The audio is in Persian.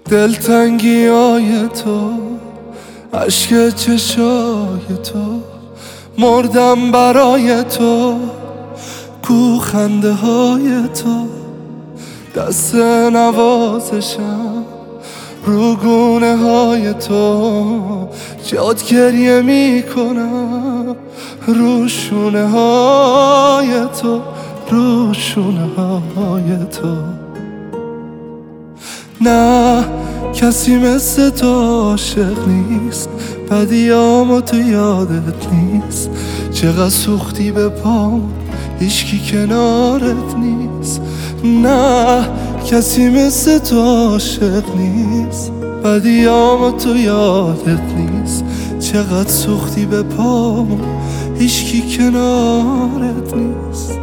دلتنگی های تو، عشق چشای تو، مردم برای تو، کو خنده های تو، دست نوازشم رو گونه های تو، جاد گریه می کنم رو شونه های تو، رو شونه های تو. نه کسی مثل تو عاشق نیست، بدیامو تو یادت نیست، چقدر سوختی به پام هیچکی کنارت نیست. نه کسی مثل تو عاشق نیست، بدیامو تو یادت نیست، چقدر سوختی به پام هیچکی کنارت نیست.